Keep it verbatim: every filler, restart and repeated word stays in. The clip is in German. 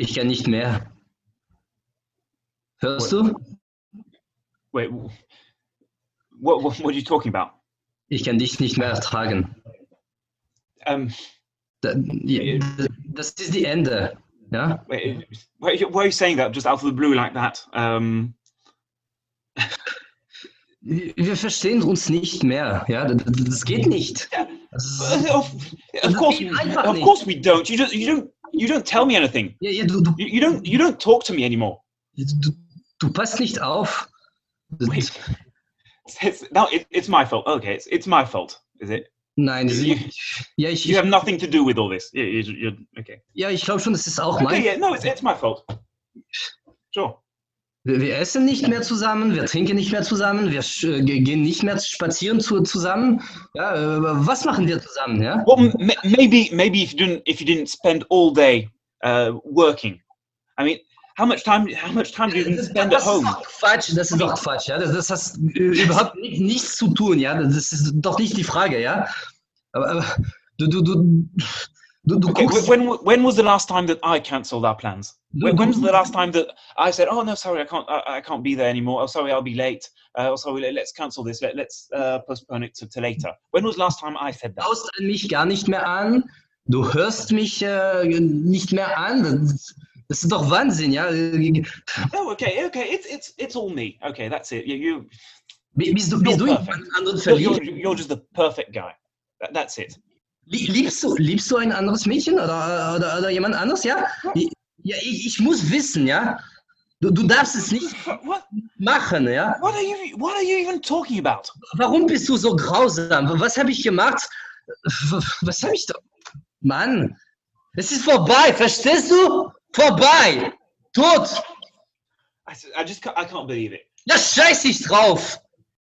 Ich kann nicht mehr. Hörst What? du? Wait, what, what, what are you talking about? Ich kann dich nicht mehr ertragen. Um, Da- die- Das ist die Ende. Ja? wait, why, why are you saying that just out of the blue like that? Um, Wir verstehen uns nicht mehr. Ja? Das, das geht nicht. Das ist, of, das of course, geht einfach of nicht. course we don't. You just, you don't, you don't tell me anything. Ja, ja, du, du, You, you don't, you don't talk to me anymore. du, du passt nicht auf. Wait, it's, no, it, it's my fault. Okay, it's, it's my fault. Is it? Nein, das, You, ja, ich, you have nothing to do with all this. You, you, you're, okay. ja, ich glaube schon, das ist auch Okay, mein. yeah, no, it's, it's my fault. Sure. Wir, wir essen nicht mehr zusammen, wir trinken nicht mehr zusammen, wir äh, gehen nicht mehr spazieren zu, zusammen. Ja, äh, was machen wir zusammen? Ja? Well, m- maybe, maybe if you didn't, if you didn't spend all day uh, working. I mean, how much time, how much time do you even Das, spend at das ist home? doch Quatsch, das ist doch Quatsch. Ja? Das, das hat äh, überhaupt ni- nichts zu tun. Ja? Das ist doch nicht die Frage. Ja? Aber, aber du, du, du, du, du Okay, guckst. when when was the last time that I cancelled our plans? Du, When, du, when was the last time that I said, "Oh no, sorry, I can't, I, I can't be there anymore. Oh, sorry, I'll be late. Uh, oh, sorry, let, let's cancel this. Let, let's uh, postpone it to, to later." When was the last time I said du that? schaust mich gar nicht mehr an. Du hörst mich äh, nicht mehr an. Das, das ist doch Wahnsinn. Ja? Oh, okay, okay, it's it's it's all me. Okay, that's it. You, you Bist du, bist du in perfect. einen anderen you're, you're, verliebt? you're just the perfect guy. That, that's it. Lie- Liebst du, liebst du ein anderes Mädchen oder, oder, oder jemand anderes? Ja, ja ich, ich muss wissen, ja. Du, du darfst es nicht What? machen, ja. What are you? What are you even talking about? Warum bist du so grausam? Was habe ich gemacht? Was habe ich da? Mann, es ist vorbei, verstehst du? Vorbei, tot. I, s- I just can't, I can't believe it. Ja, scheiß ich drauf.